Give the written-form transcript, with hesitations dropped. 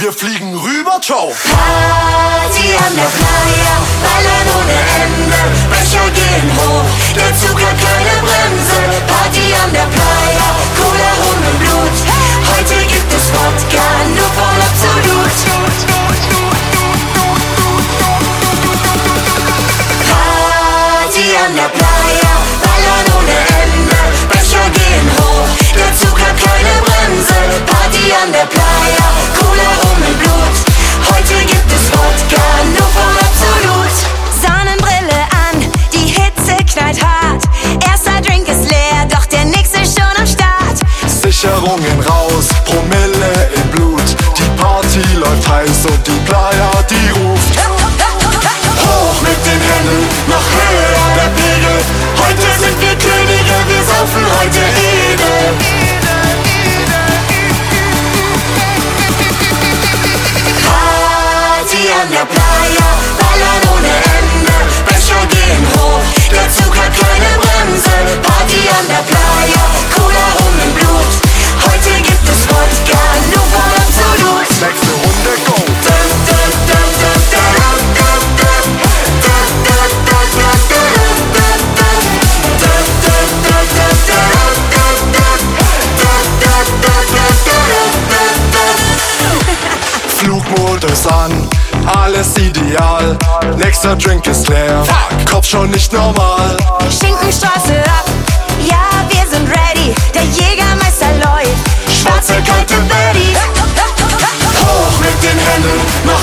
Wir fliegen rüber, ciao. Party an der Playa, ballern ohne Ende, Becher gehen hoch, der Zug hat keine Bremse. Party an der Playa, Cola, Rum im Blut. Heute gibt es Wodka, nur voll Absolut. Party an der Playa, ballern ohne Ende, Becher gehen hoch, der Zug hat keine Bremse. Party an der Playa, Cola, Rum im Blut. Heute gibt es Wodka, nur voll Absolut. Sonnenbrille an, die Hitze knallt hart. Erster Drink ist leer, doch der nächste schon am Start. Sicherungen raus, Promille im Blut. Die Party läuft heiß und die Playa, die ruft. Hoch mit den Händen, noch höher der Pegel. Heute sind wir Könige, wir saufen heute edel. Party an der Playa, ballern ohne Ende, Becher gehen hoch, der Zug hat keine Bremse. Party an der Playa, Cola, Rum im Blut. Heute gibt es Wodka, nur voll Absolut. Nächste Runde, go. Flugmodus an, alles ideal. Nächster Drink ist leer, Kopf schon nicht normal. Schinkenstraße ab, ja, wir sind ready. Der Jägermeister läuft, schwarze kalte Betty. Hoch mit den Händen, noch